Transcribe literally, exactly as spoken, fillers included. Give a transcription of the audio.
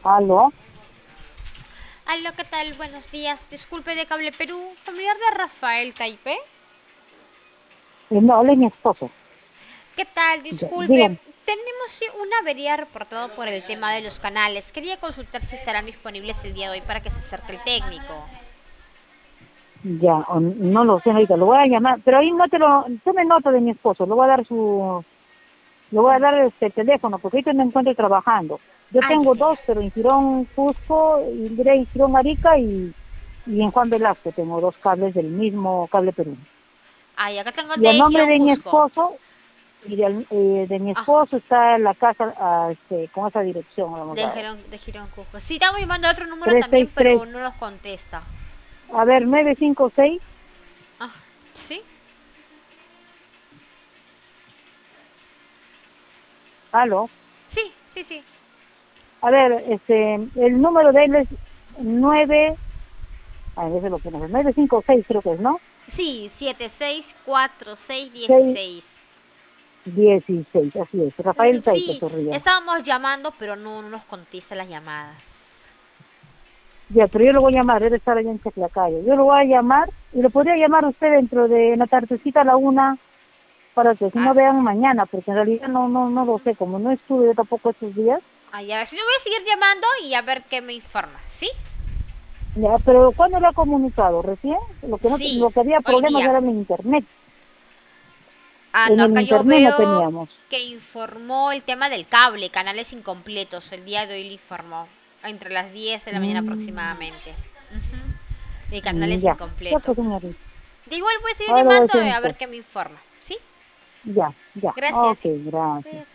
Aló. Aló, ¿qué tal? Buenos días. Disculpe de Cable Perú, familiar de Rafael Taipe. Eh, no, él es mi esposo. ¿Qué tal? Ya, Disculpe. dígame. Tenemos sí, una avería reportado por el tema de los canales. Quería consultar si estarán disponibles el día de hoy para que se acerque el técnico. Ya, o- no lo sé ahorita, lo voy a llamar, pero ahí no te lo, tome nota de mi esposo, le voy a dar su, le voy a dar este teléfono, porque ahorita me encuentro trabajando. Yo Ah, tengo ya, ya. dos, pero en Girón Cusco, y en Girón Arica y, y en Juan Velasco tengo dos cables del mismo Cable Perú. Ah, y acá tengo el Y a de nombre Girón de mi Cusco. esposo, y de, eh, de mi Ajá. esposo está la casa ah, este, con esa dirección, lo hemos De dado. Girón, de Girón Cusco. Sí, estamos llamando a otro número tres también, seis tres. pero no nos contesta. A ver, nueve cinco seis. Ah, ¿sí? Aló. Sí, sí, sí. A ver, este, el número de él es nueve, a veces lo que no sé, nueve cinco seis creo que es, ¿no? Sí, siete seis cuatro seis Seis dieciséis. dieciséis, así es. Mm, Rafael Taita sí, Zorrilla. estábamos llamando, pero no, no nos contesta las llamadas. Ya, pero yo lo voy a llamar, debe estar allá en Chaclacayo. Yo lo voy a llamar y lo podría llamar usted dentro de la tardecita a la una para que si no Ah, vean mañana, porque en realidad no, no, no lo sé, como no estuve yo tampoco estos días. ay, a ver, si no voy a seguir llamando y a ver qué me informa, ¿sí? Ya, pero ¿cuándo lo ha comunicado? ¿Recién? Lo que no, Sí, lo que había hoy problemas día. era en el internet. Ah, En no, el acá yo internet no veo teníamos. que informó el tema del cable, canales incompletos. El día de hoy le informó, entre las diez de la mañana Mm, aproximadamente. Ujú. Y mm, canales ya, ya pues incompletos. señorita. De igual voy a seguir Ahora lo voy a llamando decir eh, a ver entonces. qué me informa, ¿sí? Ya, ya. Ok, Gracias. gracias. Cuídese.